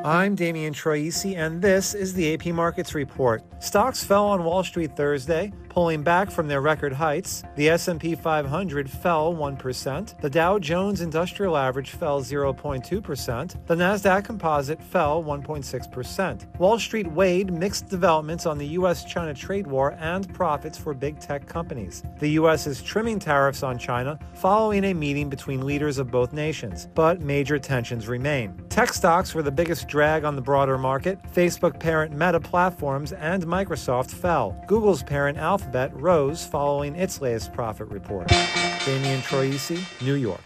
I'm Damian Troisi, and this is the AP Markets Report. Stocks fell on Wall Street Thursday, pulling back from their record heights. The S&P 500 fell 1%. The Dow Jones Industrial Average fell 0.2%. The Nasdaq Composite fell 1.6%. Wall Street weighed mixed developments on the U.S.-China trade war and profits for big tech companies. The U.S. is trimming tariffs on China following a meeting between leaders of both nations, but major tensions remain. Tech stocks were the biggest drag on the broader market. Facebook parent Meta Platforms and Microsoft fell. Google's parent Alphabet rose following its latest profit report. Damian Troisi, New York.